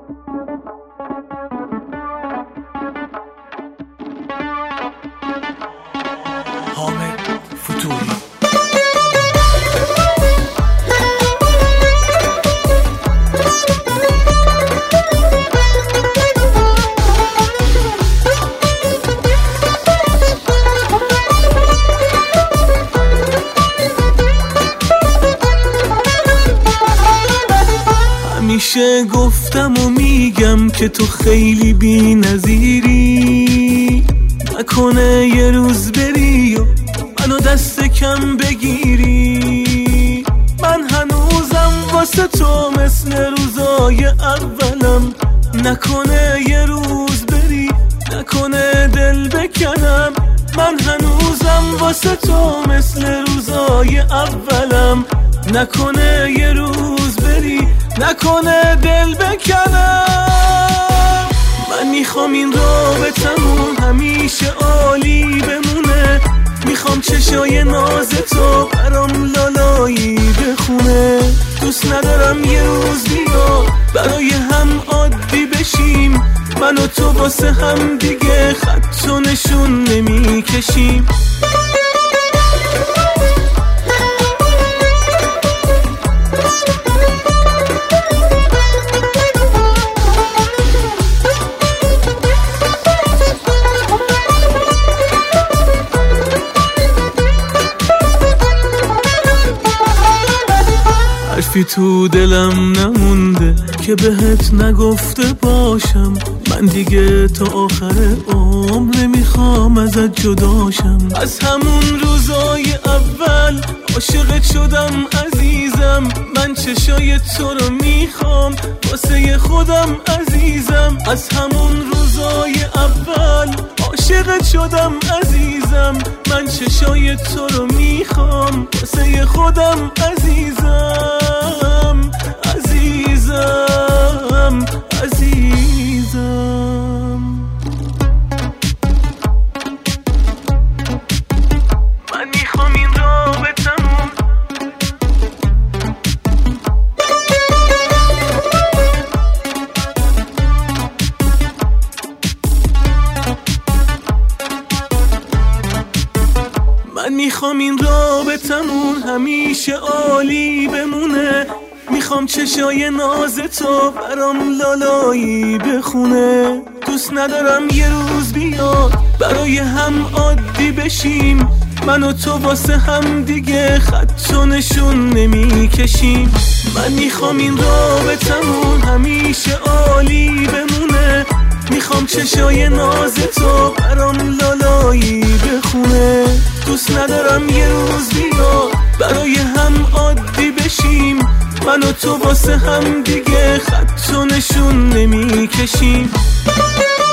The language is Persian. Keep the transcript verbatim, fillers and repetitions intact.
حامد فتوحی. همیشه گفتم و میگم که تو خیلی بی نظیری، نکنه یه روز بری و منو دست کم بگیری. من هنوزم واسه تو مثل روزای اولم، نکنه یه روز بری نکنه دل بکنم. من هنوزم واسه تو مثل روزای اولم، نکنه یه روز بری نکنه دل بکنم. من میخوام این رابطمون همیشه عالی بمونه، میخوام چشای ناز تو برام لالایی بخونه. دوست ندارم یه روز بیا برای هم عادی بشیم، من و تو واسه هم دیگه خط و نشون نمیکشیم. حرفی تو دلم نمونده که بهت نگفته باشم، من دیگه تا آخر عمر نمیخوام ازت جداشم. از همون روزای اول عاشقت شدم عزیزم، من چشای تو رو میخوام واسه خودم عزیزم. از همون روزای اول عاشقت شدم عزیزم، من چشای تو رو میخوام واسه خودم عزیزم عزیزم عزیزم. من میخوام این رابطمون من میخوام این رابطمون همیشه عالی بمونه، میخوام چشای ناز تو برام لالایی بخونه. دوست ندارم یه روز بیاد برای هم عادی بشیم، من و تو واسه هم دیگه خط و نشون نمیکشیم. من میخوام این رابطمون همیشه عالی بمونه، میخوام چشای ناز تو برام لالایی بخونه. دوست ندارم یه روز بیاد برای هم عادی بشیم، من و تو واسه هم دیگه خط و نشون نمیکشیم.